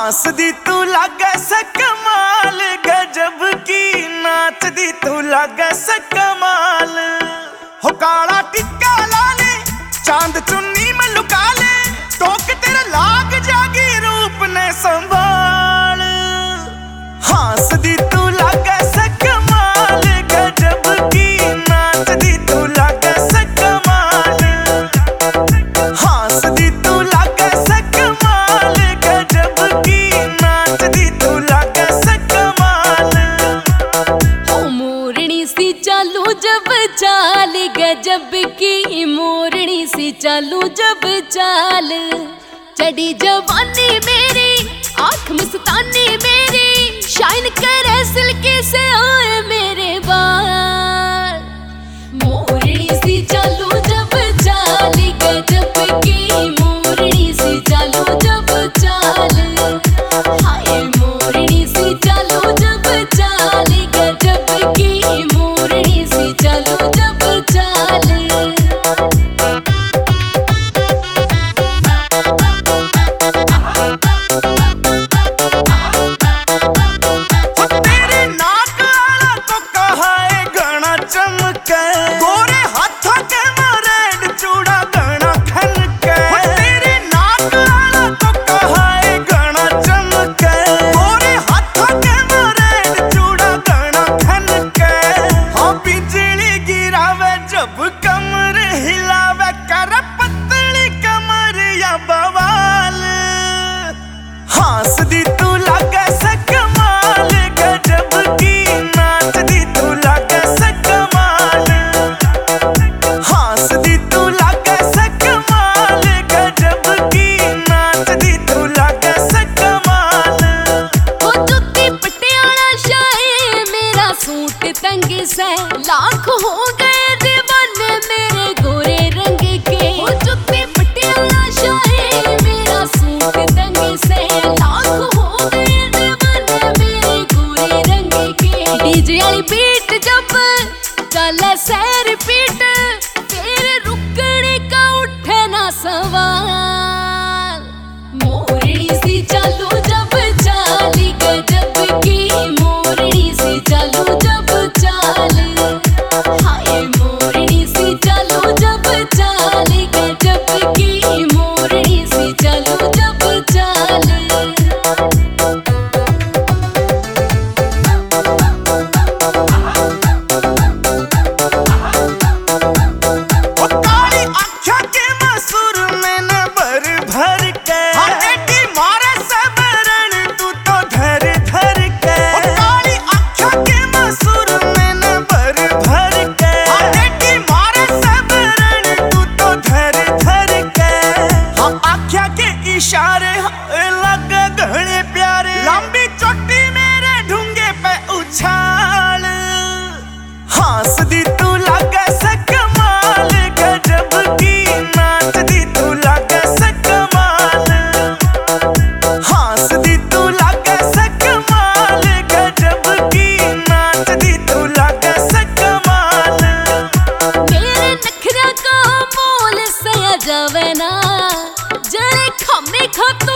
हंसदी तू लागे से कमाल, गजब की नाचदी तू लागे से कमाल। हो काला टिक्का ला ले, चांद चुन्नी में लुका ले, टोक तेरे लाग जागी रूप ने संभाल। हंसदी तू लागे से कमाल, गजब की नाचदी तू लागे से कमाल। हंसदी तू लागे से कमाल, गजब की नाचदी तू लागे से कमाल। ओ मोरनी सी चालू जब चाल, गजब की मोरनी सी चालू जब चाल। चढ़ी जवानी मेरी, आँख मस्तानी मेरी, शाइन करे सिल्की से आए मेरे बाल। मोरनी सी चालू जब चाल, गजब की मोरनी सी चालू जब चाल। हाय मोरनी सी चालू जब चाल, गजब की मोरनी सी चालू जब चाल। तेरे नाक वाला तो कहा है घना चमके, गोरे हाथों के मरेड चूड़ा घना खनके। तेरे नाक वाला तो कहा है घना चमके, गोरे हाथों के मरेड चूड़ा घना खनके। हाँ बिजली गिरावे जब कमर हिलावे, कर पतली कमर या बवाल। हंसदी तू लागे से कमाल, गजब की नाचदी तू लागे से कमाल। हंसदी तू लागे से कमाल, गजब की नाचदी तू लागे से कमाल। वो जुत्ती पटियाला शाही, मेरा सूट तंग से लाख हो गए दीवाने मेरे गोरे रंग के। वो जुत्ती पटियाला शाही, मेरा सूट तंग से लाख हो गए दीवाने मेरे गोरे रंग के। डीजे वाली बीट जब चले सैर पीट, तेरे रुकने का उठे ना सवाल। मोरनी सी चालू जब चाल, गजब की मोरनी सी चालू जब चाल। हाय मोरनी सी चालू जब चाल, गजब की मोरनी सी चालू जब चाल। वो काली आँखों के मसूर में न भर भर के, हाँ एटी मारे सबरण तू तो धर धर के। वो काली आँखों के मसूर में न भर भर के, हाँ एटी मारे सबरण तू तो धर धर के। हाँ आँखों के इशारे लगे घने प्यारे, लंबी चोटी मेरे ढूंगे पे उछाल। हंसदी तू लागे से कमाल, गजब की नाचदी तू लागे से कमाल। हंसदी तू लागे से कमाल, गजब की नाचदी तू लागे से कमाल। मेरे नखरा का मोल सया जावे ना, जरे खम्मे खा तू